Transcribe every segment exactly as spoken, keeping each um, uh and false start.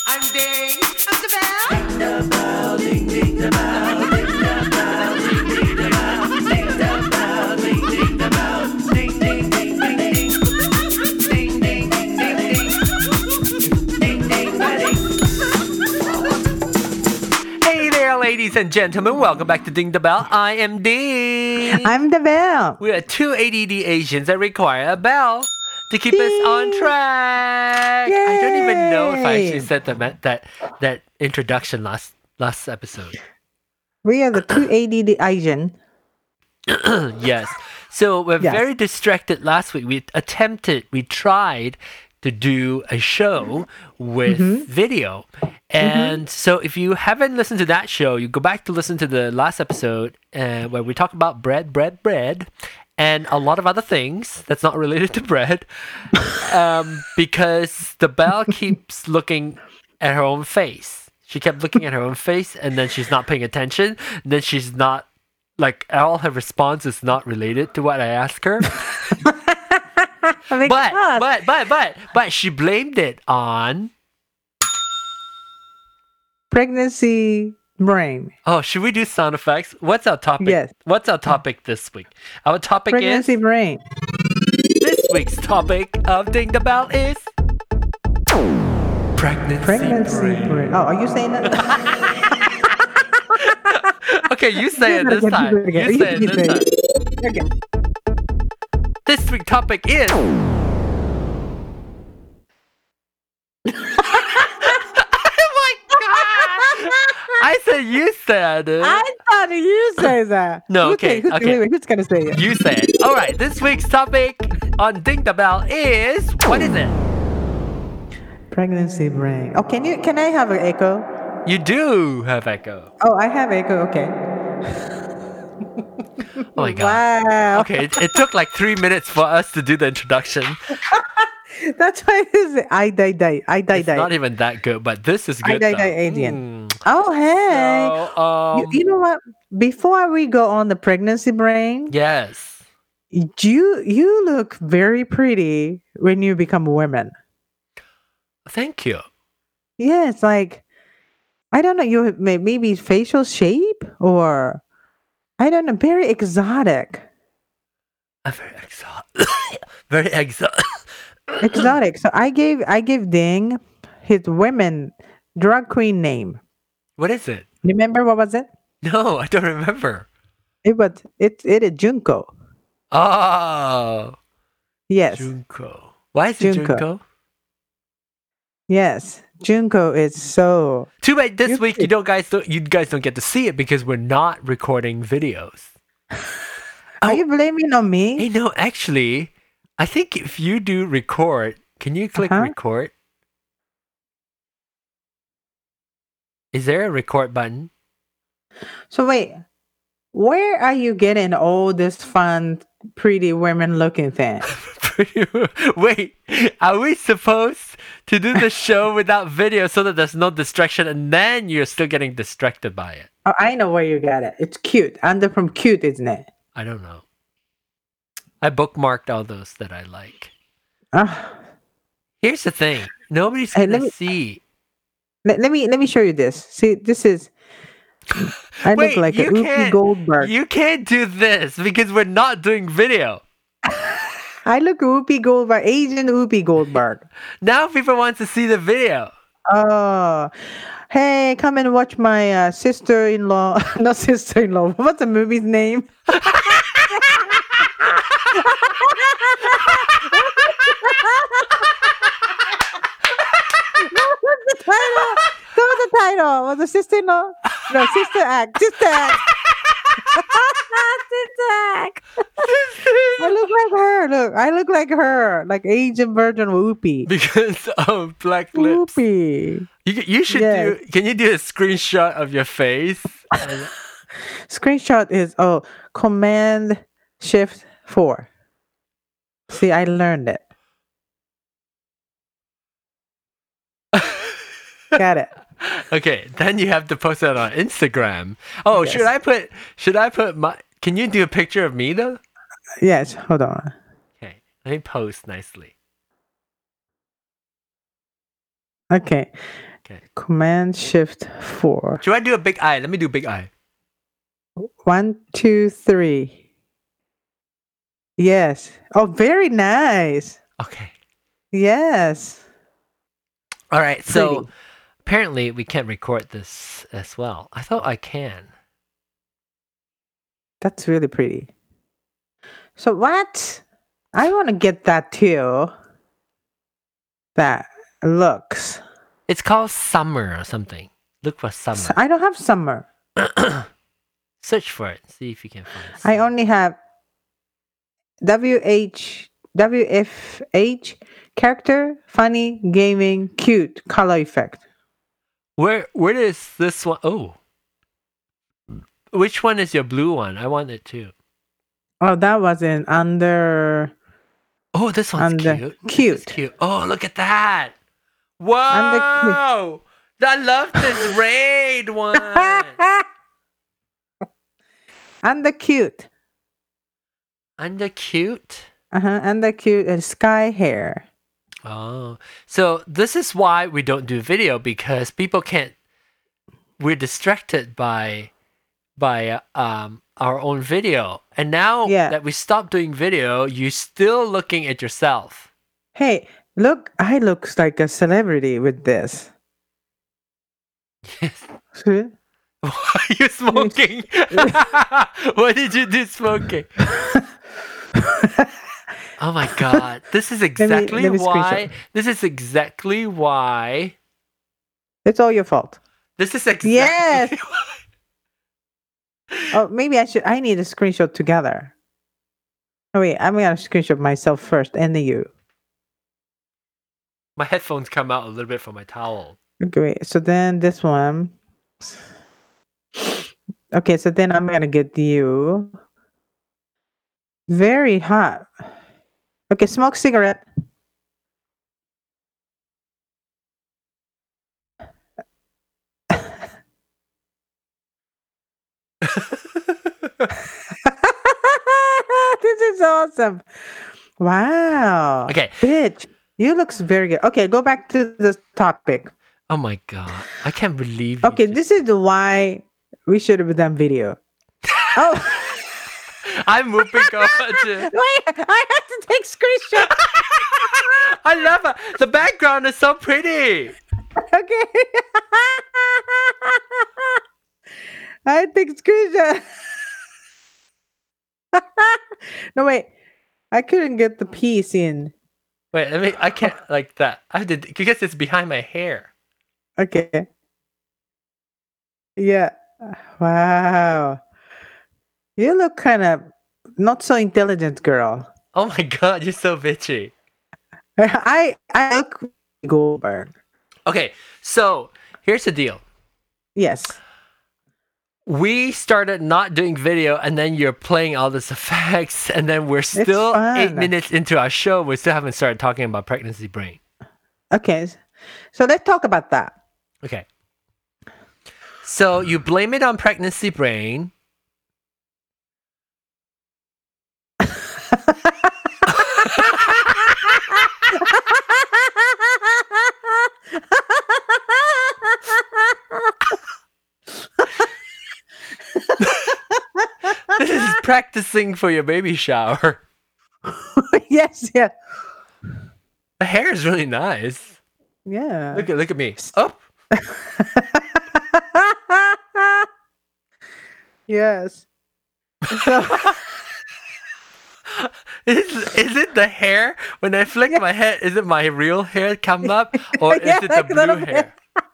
I'm Ding. I'm the bell. Ding the bell, ding ding the bell, ding the bell, ding ding the bell, ding the bell, ding ding the bell, ding ding ding ding ding, ding ding ding ding ding, ding ding ding. Hey there, ladies and gentlemen. Welcome back to Ding the Bell. I am Ding. I'm the bell. We are two A D D Asians that require a bell to keep Ding. us on track. Yay. I don't even know if I actually said that that that introduction last last episode. We are the two A D D Asian. Yes. So we're Yes. very distracted last week. We attempted, we tried to do a show with Mm-hmm. video. And so if you haven't listened to that show, you go back to listen to the last episode uh, where we talk about bread, bread, bread, and a lot of other things that's not related to bread. Um, because the bell keeps looking at her own face. She kept looking at her own face, and then she's not paying attention. And then she's not, like, all her response is not related to what I asked her. But, but, but, but, but she blamed it on... Pregnancy brain. Oh, should we do sound effects? What's our topic? Yes. What's our topic this week? Our topic Pregnancy is... brain. This week's topic of Ding the Bell is... Pregnancy, Pregnancy brain. brain. Oh, are you saying that? Okay, you say it this Again, time. do it again. You say it You this say time. it. Okay. This week's topic is... Oh my god! I said you said it. I thought you say that. No, Who okay, say- who's, okay. Wait, wait, who's gonna say it? You said it. All right, this week's topic on Ding the Bell is... What is it? Pregnancy brain. Oh, can you? Can I have an echo? You do have echo. Oh, I have echo. Okay. Oh my god. Wow. Okay, it, it took like three minutes for us to do the introduction. That's why it's I die die. I die It's die. not even that good, but this is I good. die though. die Adrian. Mm. Oh hey. So, um, you, you know what? Before we go on the pregnancy brain, yes. you you look very pretty when you become a woman. Thank you. Yeah, it's like I don't know. You may- maybe facial shape or I don't know. Very exotic. I'm very exotic. very exotic. Exotic. So I gave I gave Ding his women drag queen name. What is it? Remember what was it? No, I don't remember. It was it it is Junko. Oh, Yes. Junko. Why is it Junko. Junko? Yes. Junko is so Too bad this You- week you don't guys don't you guys don't get to see it because we're not recording videos. Are you blaming on me? Hey, no, actually, I think if you do record, can you click Uh-huh. record? Is there a record button? So wait, where are you getting all this fun, pretty women looking thing? Wait, are we supposed to do the show without video so that there's no distraction and then you're still getting distracted by it? Oh, I know where you got it. It's cute. Under from cute, isn't it? I don't know. I bookmarked all those that I like. Ah. Here's the thing. Nobody's Hey, gonna let me- see. Let, let me let me show you this. See, this is. I Wait, look like a you Whoopi can't- Goldberg. You can't do this because we're not doing video. I look Whoopi Goldberg, Asian Whoopi Goldberg. Now people want to see the video. Oh, hey, come and watch my uh, sister-in-law. Not sister-in-law. What's the movie's name? What's the title? What was the title? Was the sister-in-law? No, sister act. Sister act. sister act. I look like her. Look, I look like her, like Asian version of Whoopi. Because of black lips. Whoopi. You, you should Yes. do. Can you do a screenshot of your face? Screenshot is oh Command Shift four. See, I learned it. Got it. Okay, then you have to post it on Instagram. Oh, Yes. should I put? Should I put my? Can you do a picture of me though? Yes, hold on. Okay, let me post nicely. Okay. Okay. Command Shift four. Should I do a big eye? Let me do big eye. One, two, three. Yes. Oh, very nice. Okay. Yes. All right. So Pretty. apparently we can't record this as well. I thought I can. That's really pretty. So what? I want to get that too. That looks. It's called summer or something. Look for summer. I don't have summer. Search for it. See if you can find it. I only have W H W F H character, funny, gaming, cute, color effect. Where where is this one? Oh. Which one is your blue one? I want it too. Oh, that was in under. Oh, this one's Under- cute. This is cute. cute. Oh, look at that. Whoa. I love this raid one. Under cute. Under cute. Uh huh. Under cute and sky hair. Oh, so this is why we don't do video, because people can't. We're distracted by, by uh, um our own video, and now Yeah. that we stopped doing video, you're still looking at yourself. Hey, look! I looks like a celebrity with this. See? Why are you smoking? What did you do smoking? Oh my god! This is exactly let me why. screenshot. This is exactly why. It's all your fault. This is exactly. Yes! why- Oh, maybe I should. I need a screenshot together. Oh wait, I'm gonna screenshot myself first, and then you. My headphones come out a little bit from my towel. Okay, wait. So then this one. Okay, so then I'm gonna get you. Very hot. Okay, smoke cigarette. This is awesome. Wow. Okay. Bitch, you looks very good. Okay, go back to the topic. Oh my god! I can't believe. you Okay, just- this is the why we should have done video. Oh, I'm moving on to. wait, I have to take screenshot. I love it. The background is so pretty. Okay. I take screenshot. No, wait. I couldn't get the piece in. Wait, let me. I can't like that. I have to because it's behind my hair. Okay. Yeah. Wow. You look kind of not so intelligent, girl. Oh my god! You're so bitchy. I I look Goldberg. Okay, so here's the deal. Yes. We started not doing video, and then you're playing all these effects, and then we're still eight fun. minutes into our show. We still haven't started talking about pregnancy brain. Okay. So let's talk about that. Okay. So you blame it on pregnancy brain. This is practicing for your baby shower. Yes, yeah. The hair is really nice. Yeah. Look at look at me. Oh, Yes. So, is is it the hair? When I flick my head, is it my real hair come up, or is Yeah, it the like a little blue bit. hair?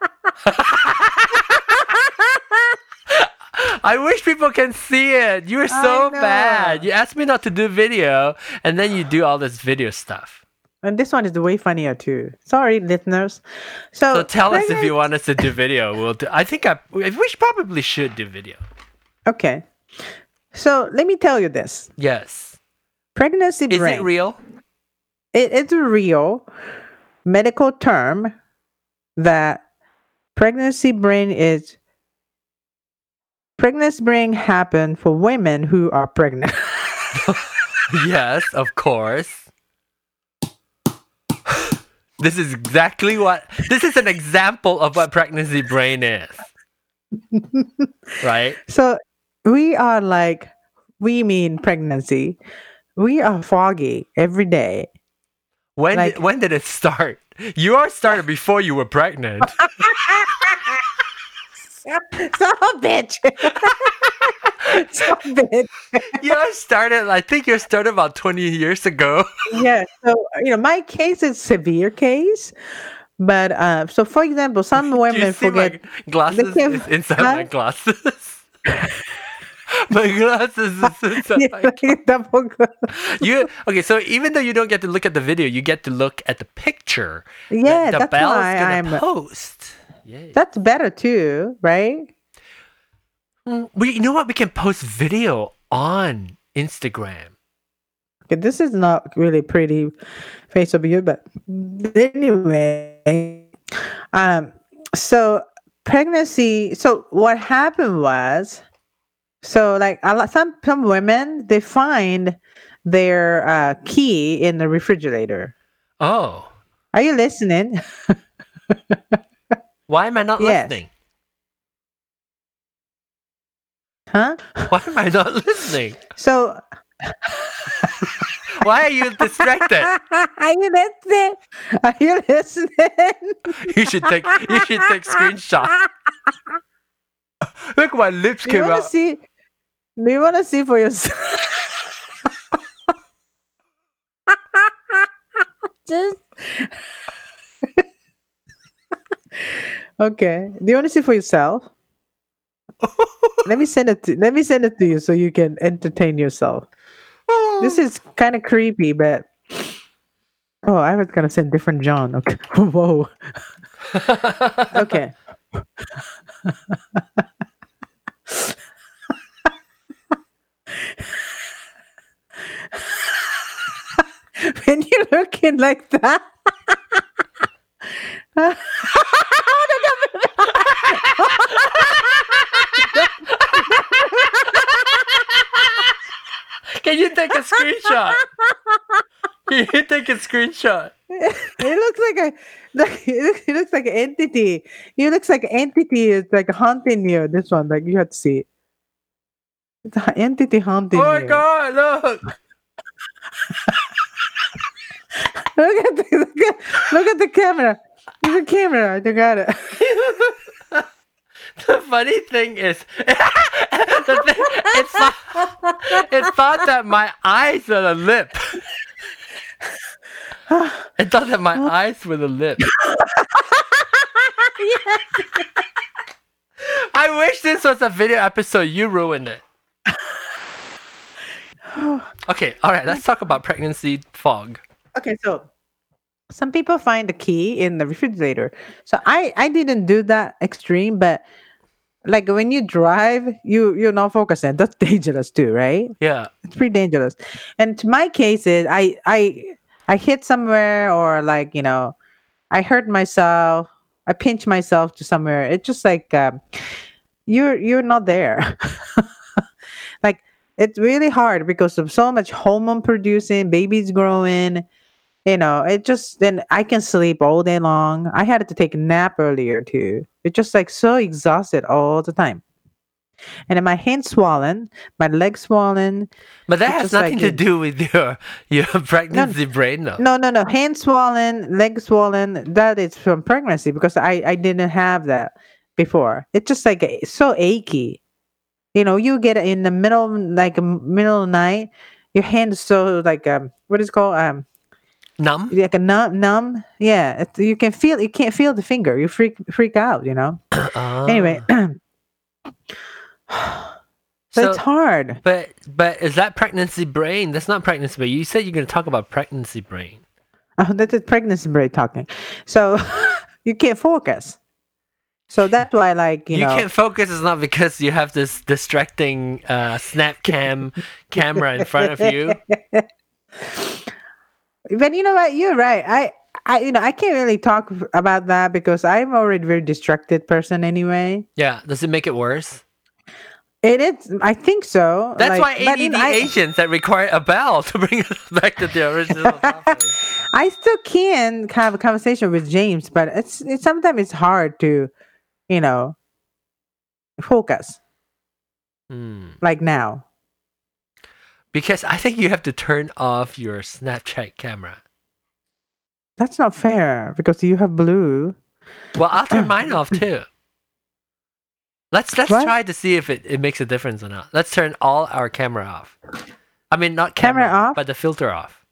I wish people can see it. You're so I know. bad. You asked me not to do video, and then you do all this video stuff. and this one is way funnier too. Sorry, listeners. So, So tell us if pregnant- you want us to do video. We'll do. I think I we sh- probably should do video. Okay. So let me tell you this. Yes. Pregnancy Is brain. it real? It, it's a real medical term that pregnancy brain is pregnancy brain happen for women who are pregnant. Yes, of course. This is exactly what. This is an example of what pregnancy brain is. Right? So we are like, we mean pregnancy. We are foggy every day. When Like- did, when did it start? Yours started before you were pregnant. So bitch. So bitch. Yours started. I think yours started about twenty years ago. Yeah. So you know, my case is severe case, but uh, so for example, some Do you women see forget. my glasses can- is inside Huh? my glasses? My glasses is inside Yeah, my like double gla- you okay, so even though you don't get to look at the video, you get to look at the picture Yeah, that the that's Bell's why gonna I'm. post. Yeah. That's better too, right? Mm, we, you know what? We can post video on Instagram. Okay, this is not really pretty face of you, but anyway, um, so pregnancy. So what happened was, so like a lot, some some women they find their uh, key in the refrigerator. Oh, Are you listening? why am I not Yes. listening? Huh? Why am I not listening? So Why are you distracted? are you listening? Are you listening? You should take you should take screenshot. Look, my lips Do you came want to out. see? Do you want to see for yourself? Just okay. Do you want to see for yourself? Let me send it. To, let me send it to you so you can entertain yourself. This is kind of creepy, but oh, I was gonna send different John. Okay. Whoa. Okay. When you're looking like that. Can you take a screenshot? Can you take a screenshot? It looks like a like it looks, it looks like an entity. It looks like an entity is like haunting you. This one, like you have to see it. It's an entity haunting Oh my you. god, look! Look at the look at, look at the camera. Look at the camera. I got it. The funny thing is, the thing, it, thought, it thought that my eyes were the lip. It thought that my eyes were the lip. I wish this was a video episode. You ruined it. Okay, all right. Let's talk about pregnancy fog. Okay, so some people find the key in the refrigerator. So I I didn't do that extreme, but like when you drive, you you're not focusing. That's dangerous too, right? Yeah. It's pretty dangerous. And to my case is I I I hit somewhere or like you know I hurt myself. I pinch myself to somewhere. It's just like um, you're you're not there. Like it's really hard because of so much hormone producing, babies growing. You know, it just then I can sleep all day long. I had to take a nap earlier too. It's just like so exhausted all the time. And then my hands swollen, my legs swollen. But that It's has just nothing like to it- do with your your pregnancy brain, though. No, no, no. Hands swollen, legs swollen. That is from pregnancy because I I didn't have that before. It's just like a- so achy. You know, you get it in the middle, like um, middle of the night. Your hand is so like um, what is it called um, Numb. like a numb, numb. Yeah, it, you can feel. You can't feel the finger. You freak freak out. You know. Ah. Anyway, so, So- it's hard. But but is that pregnancy brain? That's not pregnancy brain. You said you're going to talk about pregnancy brain. Oh, that's a pregnancy brain talking. So you can't focus. So that's why, like you, You, know, can't focus. It's not because you have this distracting uh, snap cam camera in front of you. But you know what? You're right. I, I, you know, I can't really talk about that because I'm already a very distracted person anyway. Yeah. Does it make it worse? It is. I think so. That's like, why but A D in- D I, agents that require a bell to bring us back to the original topic. I still can have a conversation with James, but it's, it's sometimes it's hard to, you know, focus Hmm. like now. Because I think you have to turn off your Snapchat camera. That's not fair because you have blue. Well, I'll turn mine off too. Let's let's What? try to see if it, it makes a difference or not. Let's turn all our camera off. I mean, not camera, Camera off? but the filter off.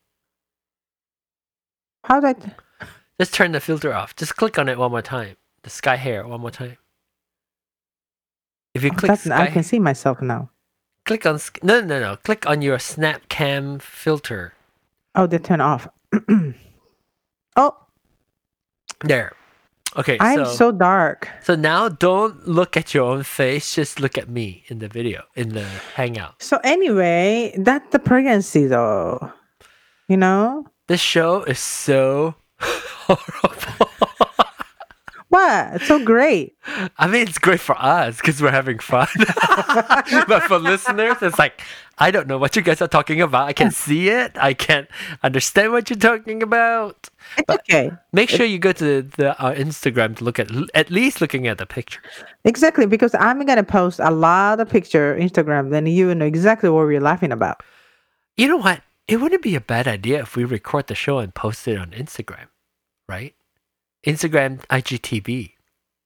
How do I? Just turn the filter off. Just click on it one more time. The sky hair one more time. If you click That's, sky, I can see myself now. click on sk- no no no. Click on your Snapcam filter. Oh, they turn off. Oh, There. Okay. I'm so so dark. so now don't look at your own face. Just look at me in the video in the Hangout. So anyway, that's the pregnancy though. You know? This show is so horrible. What? It's so great. I mean, it's great for us because we're having fun. But for listeners, it's like, I don't know what you guys are talking about. I can't see it. I can't understand what you're talking about. It's But okay. make sure you go to the our Instagram to look at at least looking at the pictures. Exactly, because I'm gonna post a lot of picture Instagram, then you know exactly what we're laughing about. You know what? It wouldn't be a bad idea if we record the show and post it on Instagram, right? Instagram I G T V.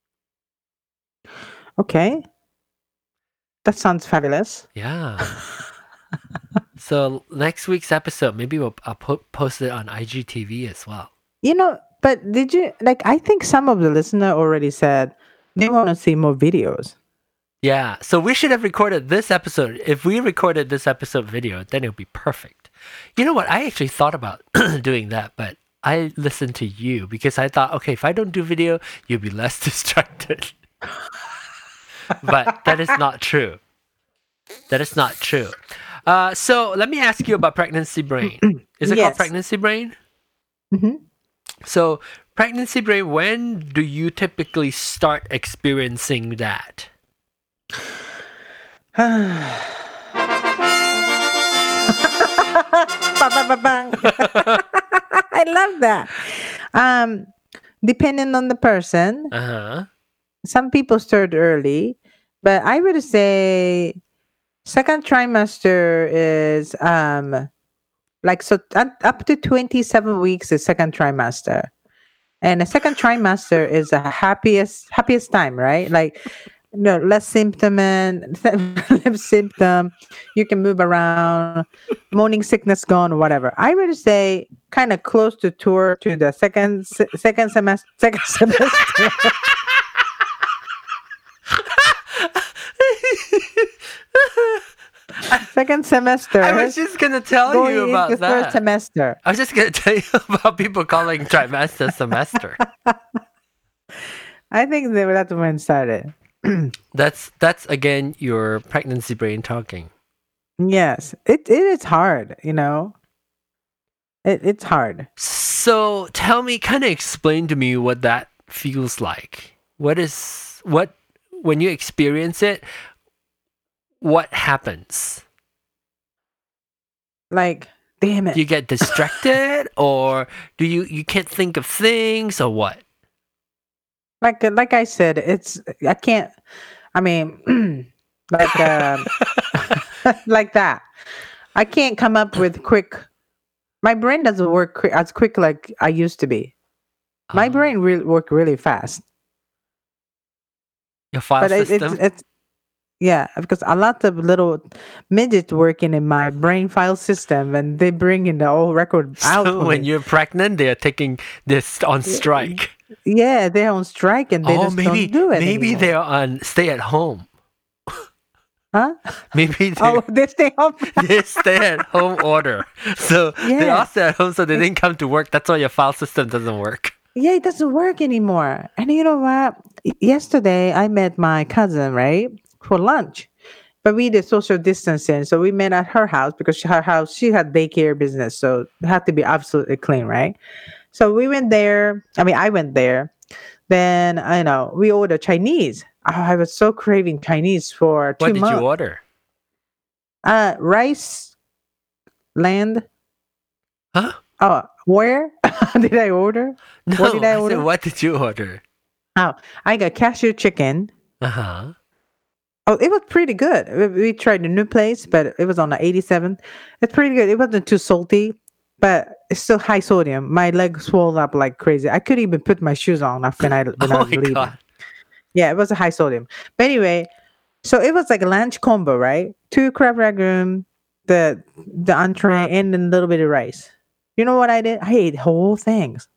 Okay. That sounds fabulous. Yeah. So next week's episode, maybe we'll I'll po- post it on I G T V as well. You know, but did you like I think some of the listener already said they want to see more videos. Yeah, so we should have recorded this episode. If we recorded this episode video, then it would be perfect. You know what? I actually thought about doing that, but I listened to you because I thought, okay, if I don't do video, you'll be less distracted. But that is not true. That is not true. Uh, so let me ask you about pregnancy brain. Is it called Yes. pregnancy brain? Mhm. So pregnancy brain, when do you typically start experiencing that? Ba, ba, ba, bang. I love that. Um, depending on the person, Uh huh. some people start early, but I would say second trimester is um like so up up to twenty-seven weeks is second trimester. And the second trimester is the happiest happiest time, right? Like no less symptom and less symptom. You can move around, morning sickness gone, whatever. I would say kind of close to tour to the second se- second semester second semester. Second semester. I was just gonna tell going you about into third that. semester. I was just gonna tell you about people calling trimester semester. I think that that's when it started. That's that's again your pregnancy brain talking. Yes, it it is hard. You know, it it's hard. So tell me, kind of explain to me what that feels like. What is what when you experience it? What happens? Like, damn it. Do you get distracted, or do you you can't think of things, or what? like like I said, it's I can't. I mean, like um, like that. I can't come up with quick. My brain doesn't work quick, as quick like I used to be. My Uh, brain really work really fast, your file but it, system. it's it's yeah because a lot of little midgets working in my brain file system, and they bring in the old record out. So for when me. you're pregnant, they are taking this on strike. Yeah, they're on strike and they Oh, just maybe don't do it. maybe anymore. they're on stay at home. Huh? Maybe they Oh, they stay home. they stay at home order. So they Yeah. all stay at home, so they didn't come to work. That's why your file system doesn't work. Yeah, it doesn't work anymore. And you know what? Y- Yesterday I met my cousin, right, for lunch. But we did social distancing, so we met at her house because she- her house she had daycare business, so it had to be absolutely clean, right? So we went there. I mean, I went there. Then I know we ordered Chinese. Oh, I was so craving Chinese for What two did months. you order? Uh, rice land. Huh? Oh, where did I order? No, What did I I said, order? what did you order? Oh, I got cashew chicken. Uh huh. Oh, it was pretty good. We, we tried a new place, but it was on the eighty-seven. It's pretty good. It wasn't too salty, but it's still high sodium. My legs swelled up like crazy. I couldn't even put my shoes on when I when I Oh was my leaving. god. Yeah, it was a high sodium. But anyway, so it was like a lunch combo, right? Two crab ragoon, the the entree, and then a little bit of rice. You know what I did? I ate whole things.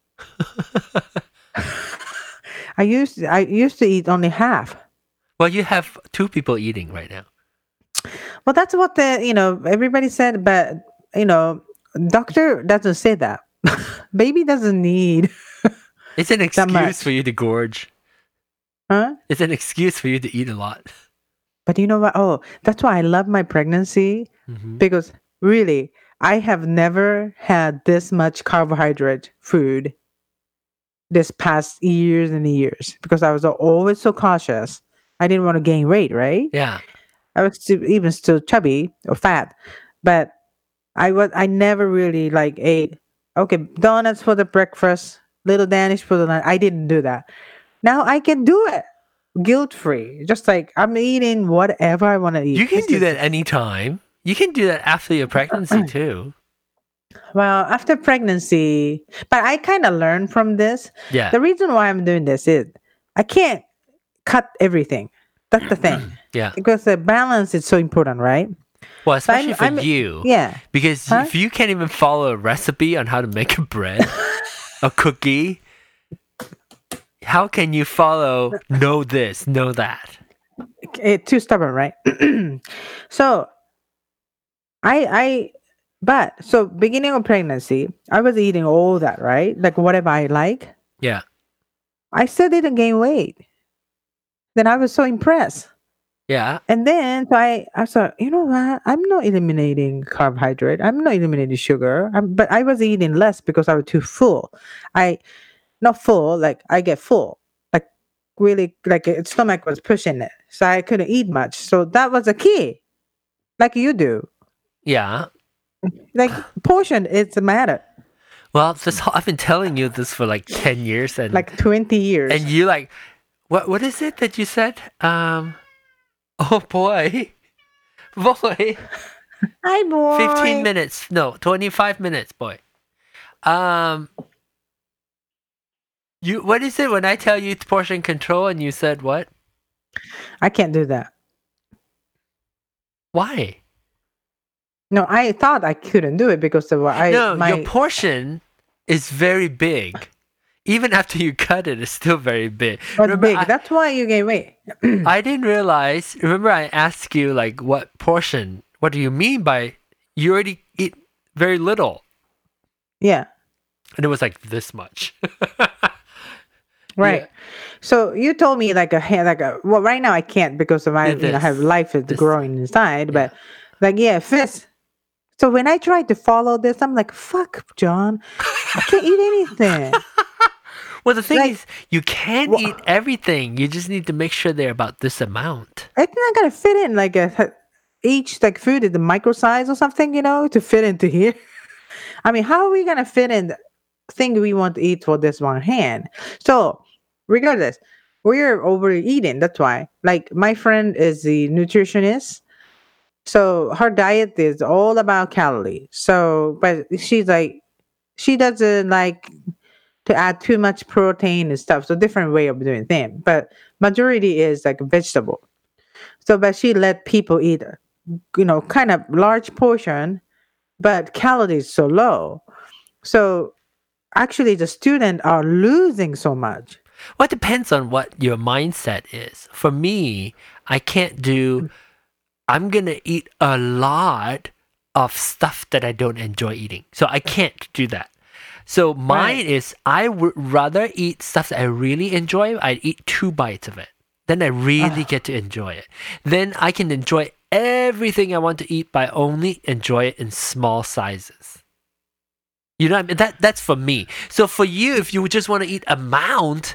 I used I used to eat only half. Well, you have two people eating right now. Well, that's what the you know everybody said, but you know, doctor doesn't say that. Baby doesn't need, It's an much. excuse for you to gorge. huh? It's an excuse for you to eat a lot. But you know what? Oh, that's why I love my pregnancy Mhm. because really, I have never had this much carbohydrate food this past years and years because I was always so cautious. I didn't want to gain weight, right? Yeah. I was still, even still chubby or fat, but I was I never really like ate okay donuts for the breakfast, little Danish for the night. I didn't do that. Now I can do it guilt free. Just like I'm eating whatever I want to eat. You can It's do just- that anytime. You can do that after your pregnancy too. Well, after pregnancy, but I kind of learned from this. Yeah. The reason why I'm doing this is I can't cut everything. That's the thing. Yeah. Because the balance is so important, right? Well, especially for I'm- you. Yeah. Because Huh? if you can't even follow a recipe on how to make a bread, a cookie, how can you follow know this, know that? It, too stubborn, right? So I I but so beginning of pregnancy, I was eating all that, right? Like whatever I like. Yeah. I still didn't gain weight. Then I was so impressed. Yeah. And then so I, I thought, you know what? I'm not eliminating carbohydrate. I'm not eliminating sugar. I'm, but I was eating less because I was too full. I not full, like I get full. Like really like a stomach was pushing it. So I couldn't eat much. So that was a key. Like you do. Yeah. Like portion is a matter. Well, this whole, I've been telling you this for like ten years and Like twenty years. and you like what what is it that you said? Um oh boy. Boy. Hi boy. fifteen minutes. No, twenty-five minutes, boy. Um You what is it when I tell you it's portion control and you said what? I can't do that. Why? No, I thought I couldn't do it because of what I no, my your portion is very big. Even after you cut it, it's still very big. was Remember, big. I, That's why you gain weight. I didn't realize. Remember, I asked you like, what portion? What do you mean by you already eat very little? Yeah. And it was like this much. Right. Yeah. So you told me like a hand, like a well, right now I can't because of my Yeah, you know have this- life is this- growing inside. yeah. But like yeah, fist. So when I tried to follow this, I'm like, fuck, John, I can't eat anything. Well, the thing Like- is, you can Wha- eat everything. You just need to make sure they're about this amount. It's not gonna fit in like a each like food is the micro size or something, you know, to fit into here. I mean, how are we gonna fit in the thing we want to eat for this one hand? So regardless, we're overeating. That's why. Like my friend is the nutritionist. So her diet is all about calories. So but she's like she doesn't like to add too much protein and stuff. So different way of doing things. But majority is like vegetable. So but she let people eat you know kind of large portion, but calories so low. So actually the student are losing so much. Well, it depends on what your mindset is. For me, I can't do, I'm going to eat a lot of stuff that I don't enjoy eating. So I can't do that. So mine Right. is, I would rather eat stuff that I really enjoy. I'd eat two bites of it. Then I really Ah. get to enjoy it. Then I can enjoy everything I want to eat, but I only enjoy it in small sizes. You know what I mean? That, that's for me. So for you, if you just want to eat amount,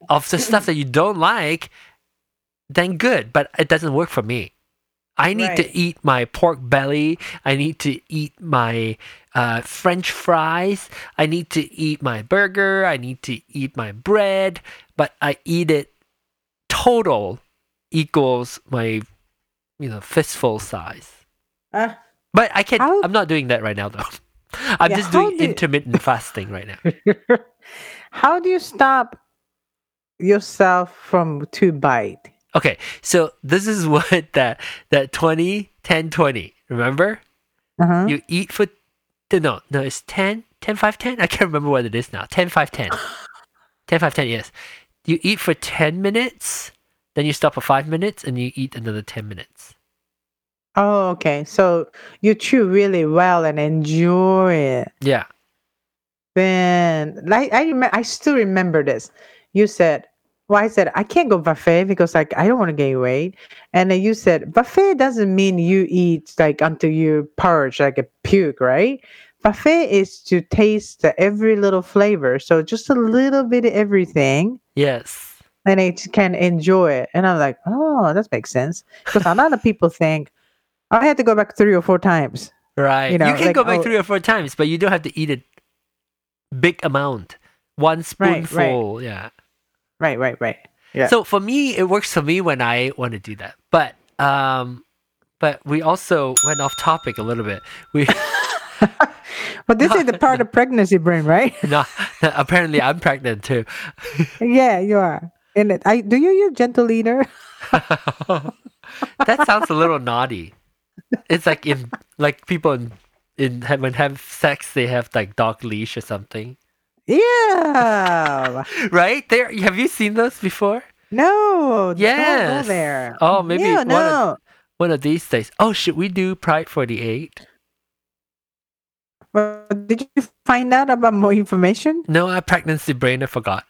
of the stuff that you don't like, then good. But it doesn't work for me. I need Right. to eat my pork belly. I need to eat my uh, French fries. I need to eat my burger. I need to eat my bread. But I eat it total equals my, you know, fistful size. Uh, But I can't. How- I'm not doing that right now, though. I'm Yeah, just how doing do- intermittent fasting right now. how do you stop yourself from to bite? Okay, so this is what that that twenty ten twenty. Remember? Uh-huh. You eat for no no it's ten ten five ten. I can't remember what it is now. ten five ten. ten five ten. Yes. You eat for ten minutes, then you stop for five minutes, and you eat another ten minutes. Oh, okay. So you chew really well and enjoy it. Yeah. Then, like I remember, I still remember this. You said, "Well, I said I can't go buffet because like I don't want to gain weight," and then you said buffet doesn't mean you eat like until you purge like a puke, right? Buffet is to taste the every little flavor, so just a little bit of everything, Yes. and it can enjoy it. And I'm like, oh, that makes sense because a lot of people think I had to go back three or four times. Right. You, You know, can like, go back oh- three or four times, but you don't have to eat a big amount. One Right, right. spoonful. Yeah. Right, right, right. Yeah. So for me, it works for me when I want to do that. But um, but we also went off topic a little bit. We But this is the part of pregnancy brain, right? no, apparently I'm pregnant too. Yeah, you are. In it, I do you use gentle leader? That sounds a little naughty. It's like in like people in in have, when have sex they have like dog leash or something, Yeah. right? There, have you seen those before? No. Don't Yes. go there. Oh, maybe Yeah, one, no. of, one of these days. Oh, should we do Pride forty-eight? Well, did you find out about more information? No, I pregnancy brain. I forgot.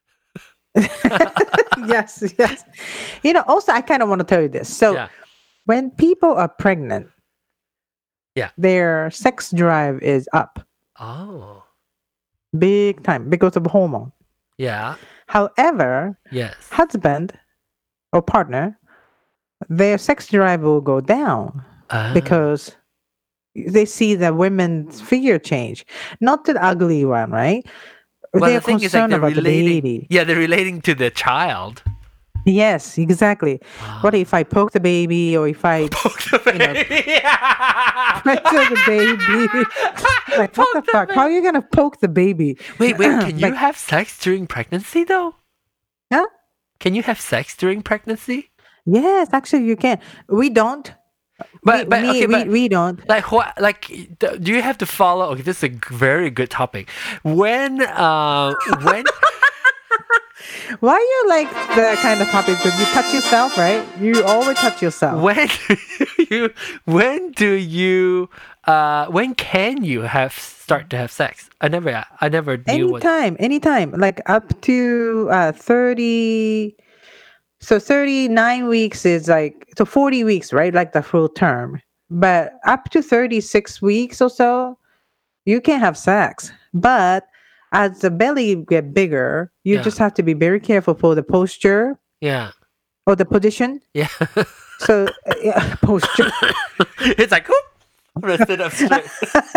Yes, yes. You know, also I kind of want to tell you this. So Yeah. when people are pregnant, Yeah. their sex drive is up Oh, big time because of hormone. yeah. However, Yes. husband or partner, their sex drive will go down Ah. because they see the women's figure change, not the ugly one, right? well, They're the thing is like concerned they're about the relating. baby. Yeah, they're relating to the child. Yes, exactly. What if I poke the baby, or if I Poke the baby. pressure the baby? Like, what the Poke the fuck? How are you gonna poke the baby? Wait, wait. Can you Like- have sex during pregnancy though? Huh? Can you have sex during pregnancy? Yes, actually, you can. We don't. But me, but me- okay, we, but we don't. like what? Like, d- do you have to follow? Okay, this is a g- very good topic. When uh when Why you like the kind of topic that you touch yourself, right? You always touch yourself. when do you when do you uh when can you have start to have sex? I never I never knew what. Anytime, anytime, like up to uh, thirty. So thirty-nine weeks is like, so forty weeks, right? Like the full term. But up to thirty-six weeks or so, you can have sex. But as the belly get bigger, you Yeah. just have to be very careful for the posture Yeah, or the position. yeah. So, uh, yeah, posture. It's like whoop, rested up straight.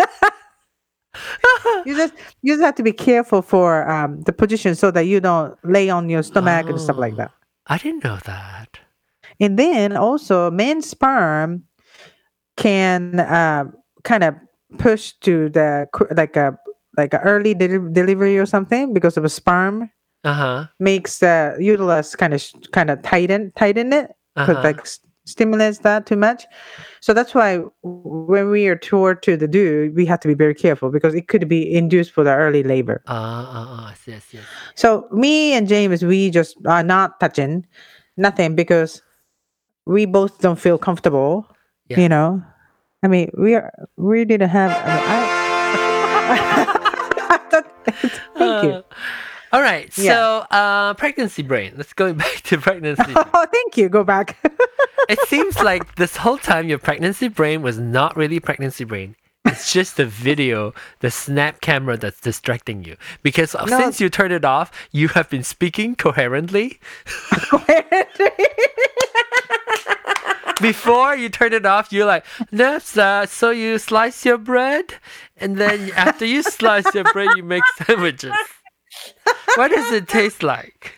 you just you just have to be careful for um, the position so that you don't lay on your stomach and stuff like Oh. that. I didn't know that. And then also, men's sperm can uh, kind of push to the cr- like a like a early de- delivery or something because of a sperm Uh huh. makes the uterus kind of kind of tighten tighten it, Uh-huh. but like s- stimulates that too much. So that's why w- when we are toward to the do, we have to be very careful because it could be induced for the early labor. Uh, uh, uh, yes, yes. So me and James, we just are not touching nothing because we both don't feel comfortable. Yeah. You know, I mean, we are we didn't have. I mean, I, I thought- thank you. Uh, all right. Yeah. So, uh, pregnancy brain. Let's go back to pregnancy. Oh, thank you. Go back. It seems like this whole time your pregnancy brain was not really pregnancy brain. It's just the video, the snap camera that's distracting you. Because No. since you turned it off, you have been speaking coherently. Before you turn it off, you're like, that's uh, so you slice your bread, and then after you slice your bread, you make sandwiches. What does it taste like?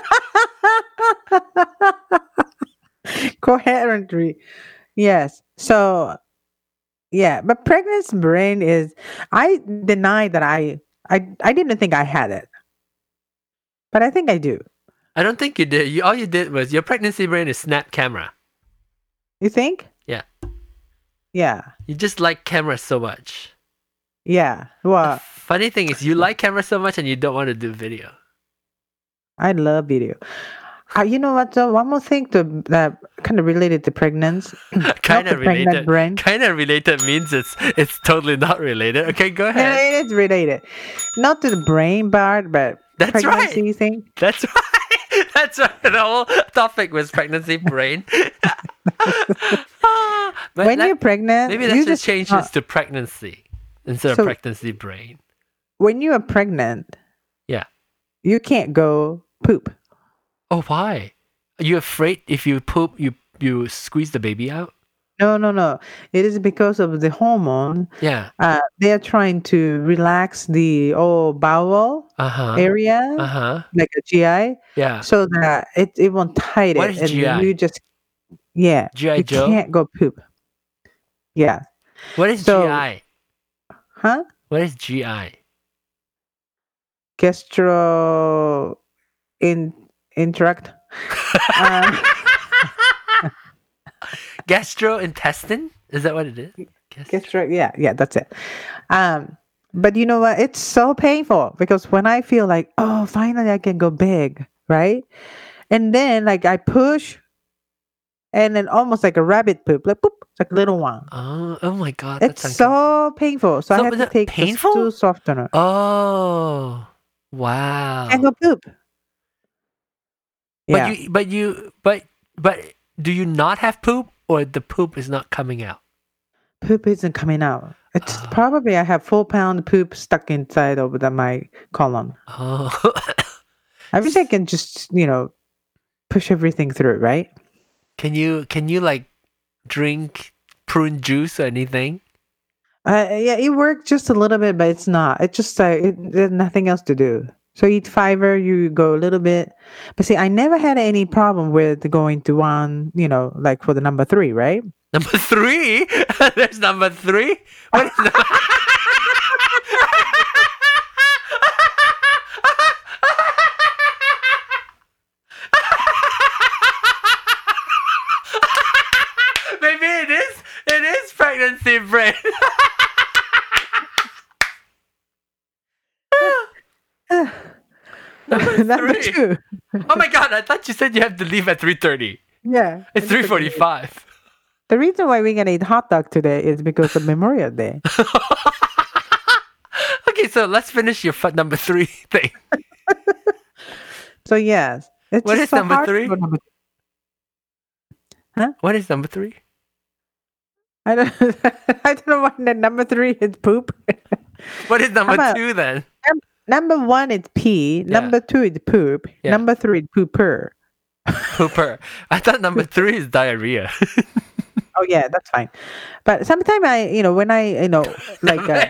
Coherently. Yes. So yeah, but pregnancy brain is I deny that I I I didn't think I had it. But I think I do. I don't think you did. You all you did was your pregnancy brain is snap camera. You think? Yeah. Yeah. You just like cameras so much. Yeah. The Well, funny thing is, you like cameras so much and you don't want to do video. I love video. Uh, you know what? Though? One more thing to that kind of related to pregnancy. Kind Not of the pregnant related. brain. Kind of related means it's it's totally not related. Okay, go Yeah, ahead. it is related. Not to the brain part, but That's pregnancy right. thing. That's right. That's right. The whole topic was pregnancy brain. Ah, but When let- you're pregnant, maybe you let's just just change uh, this to pregnancy instead So- of pregnancy brain. when you are pregnant, Yeah. you can't go poop. Oh, why? Are you afraid if you poop, you you squeeze the baby out? No, no, no. It is because of the hormone. Yeah. Uh, they are trying to relax the oh bowel Uh huh. area, Uh huh. like a G I, Yeah. so that it, it won't tighten. What is and G I? you just yeah, G I you Joe? can't go poop. Yeah, What is So- G I? huh? What is G I? Gastro in interact. Um, Gastrointestine? Is that what it is? Gastro- Gastro, yeah, yeah, that's it. Um, but you know what? It's so painful because when I feel like, oh, finally I can go big, right? And then like I push, and then almost like a rabbit poop, like poop, like a little one. Oh, oh my god. It's That's uncomfortable. so painful. So, So I had was to it take painful? the stool softener Oh, wow. and go poop. But Yeah, you, but you, but but do you not have poop, or the poop is not coming out? poop isn't coming out. It's Ah. probably I have full pound poop stuck inside of the, my colon. Oh, I wish I can just you know push everything through, right? can you can you like drink prune juice or anything? Uh, yeah, it worked just a little bit, but it's not. It's just like it, there's nothing else to do. So eat fiber, you go a little bit. But see, I never had any problem with going to one, you know, like for the number three, right? Number three? There's number three? What is that? Maybe it is. It is pregnancy brain. Number number three. two. Oh my god! I thought you said you have to leave at three thirty. Yeah. It's three forty-five. The reason why we're gonna eat hot dog today is because of Memorial Day. Okay, so let's finish your f- number three thing. So yes. It's What just is so number hard to three? go number- What is number three? I don't I don't know why the number three is poop. What is number about- two then? Number one is pee. Yeah. Number two is poop. Yeah. Number three is pooper. Pooper. I thought number three is diarrhea. Oh yeah, that's fine. But sometimes I, you know, when I, you know, like uh,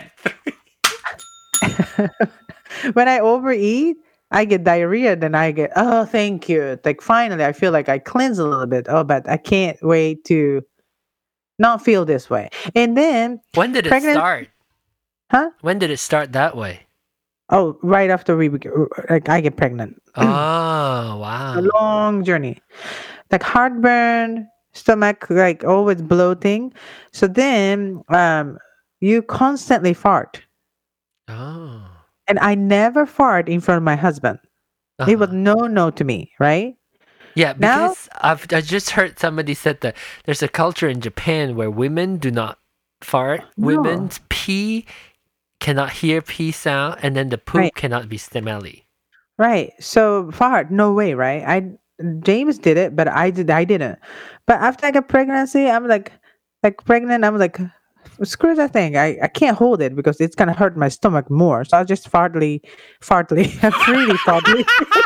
when I overeat, I get diarrhea. Then I get, oh, thank you. Like finally, I feel like I cleanse a little bit. Oh, but I can't wait to not feel this way. And then, When did it Pregnant- start? Huh? When did it start that way? oh, right after we, bec- like I get pregnant, Oh, wow. a long journey, like heartburn, stomach, like always bloating. So then, um, you constantly fart. Oh. And I never fart in front of my husband. It was Uh-huh. no no to me, right? Yeah, Now- because I've I just heard somebody said that there's a culture in Japan where women do not fart. No. Women's pee cannot hear pee sound, and then the poop Right. cannot be smelly. Right. So fart, no way, right? I James did it, but I did I didn't. But after I got pregnancy, I'm like like pregnant, I'm like screw that thing. I, I can't hold it because it's gonna hurt my stomach more. So I'll just fartly, fartly, freely, fartly.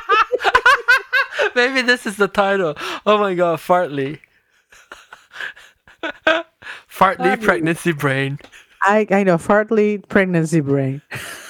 Maybe this is the title. Oh my god, fartly. fartly Fartly. pregnancy brain. I I know fartly pregnancy brain.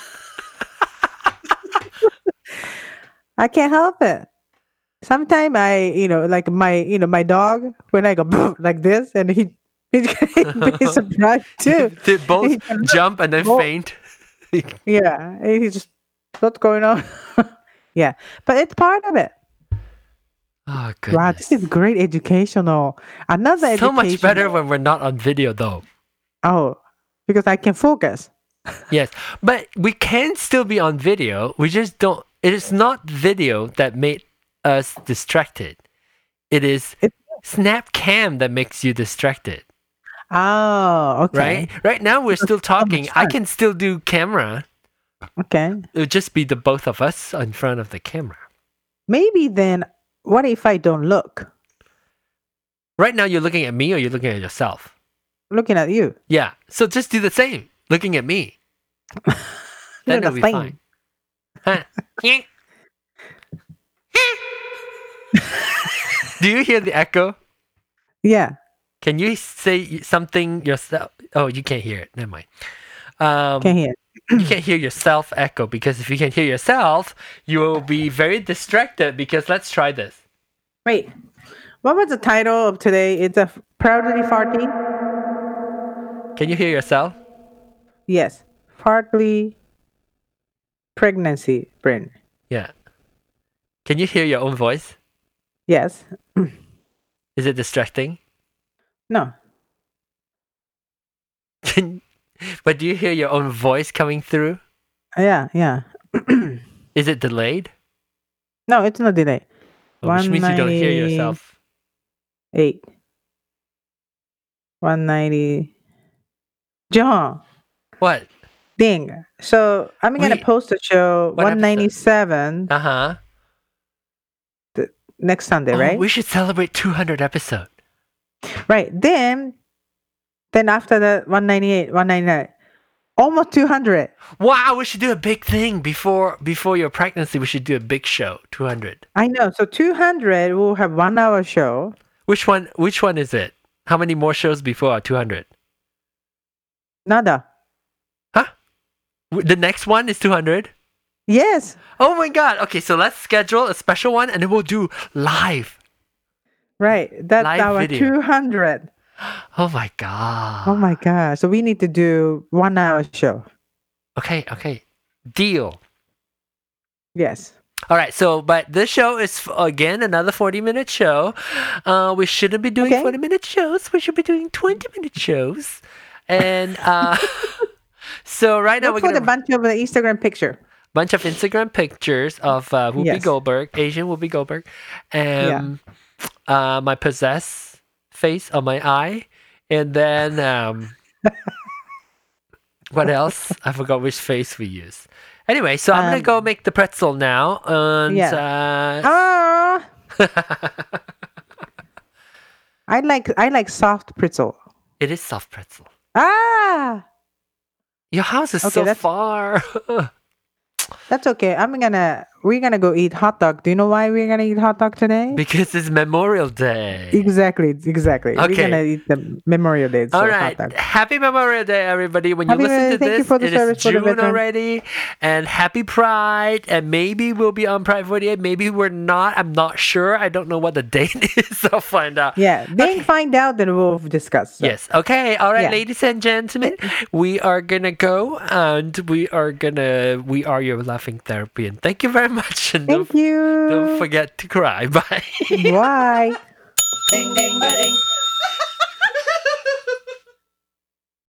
I can't help it. Sometimes I, you know, like my, you know, my dog when I go like this, and he he's getting surprised too. They both He can- jump and then both- faint. Yeah, and he's just what's going on. Yeah, but it's part of it. Oh goodness. Wow, this is great educational. Another So much educational- better when we're not on video though. Oh, because I can focus. Yes, but we can still be on video. We just don't. It is not video that made us distracted. It is It- Snap Cam that makes you distracted, Oh, okay. right? Right now we're still talking. I fun. can still do camera. Okay. It would just be the both of us in front of the camera. Maybe then, what if I don't look? Right now you're looking at me or you're looking at yourself. Looking at you. Yeah. So just do the same. Looking at me. You're Then it'll the be same. fine. Huh. Do you hear the echo? Yeah. Can you say something yourself? Oh, you can't hear it. Never mind. Um, Can hear. you can't hear yourself echo because if you can hear yourself, you will be very distracted. Because let's try this. Wait. What was the title of today? It's a proudly farty. Can you hear yourself? Yes. Partly pregnancy brain. Yeah. Can you hear your own voice? Yes. Is it distracting? No. Can, but do you hear your own voice coming through? Yeah. Yeah. Is it delayed? No, it's not delay. Oh, which means you don't hear one ninety yourself. Eight. One ninety. John. What? Ding. So I'm gonna Wait. post a show What one ninety-seven Uh huh. next Sunday, right? We should celebrate two hundred episode. Right. Then, then after that, one ninety-eight, one ninety-nine, almost two hundred. Wow, we should do a big thing before before your pregnancy. We should do a big show, two hundred. I know. So two hundred, we'll have one hour show. Which one? Which one is it? How many more shows before two hundred? Nada. Huh? W- The next one is two hundred. Yes. Oh my god. Okay, so let's schedule a special one, and then we'll do live. Right. That's Live our video. two hundred. Oh my god. Oh my God. So we need to do one hour show. Okay. Okay. Deal. Yes. All right, so but this show is f- again another forty minute show. Uh, we shouldn't be doing Okay. forty minute shows. We should be doing twenty minute shows. And uh, so right now Look we're for gonna the bunch of the Instagram picture. bunch of Instagram pictures of uh, Whoopi Yes. Goldberg, Asian Whoopi Goldberg, and uh, my possessed face on my eye, and then um, what else? I forgot which face we use. Anyway, so I'm gonna Um, go make the pretzel now, and uh, Ah, I like I like soft pretzel. it is soft pretzel. Ah, Your house is Okay, so that's- far. that's okay. I'm gonna we're gonna go eat hot dog. Do you know why we're gonna eat hot dog today? Because it's Memorial Day. Exactly, exactly. Okay. We're gonna eat the Memorial Day. So All hot right. dog. Happy Memorial Day, everybody. When Happy you listen Memorial- to thank you this, for the it is service for the June veteran. already. And happy Pride. And maybe we'll be on Pride forty-eight. Maybe we're not. I'm not sure. I don't know what the date is. I'll find out. Yeah, then find out, then we'll discuss. So. Yes. Okay. All right, Yeah. ladies and gentlemen, we are gonna go, and we are gonna. We are your laughing therapy, and thank you very much. And Thank don't, you. don't forget to cry. Bye. Bye. Ding, ding, ba, ding.